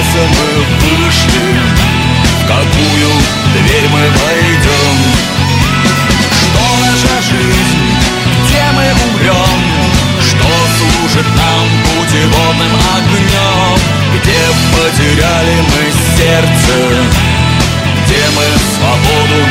сердце мы вышли, в какую дверь мы войдем. Что наша жизнь, где мы умрем, что служит нам путеводным огнем, где потеряли мы сердце, где мы свободу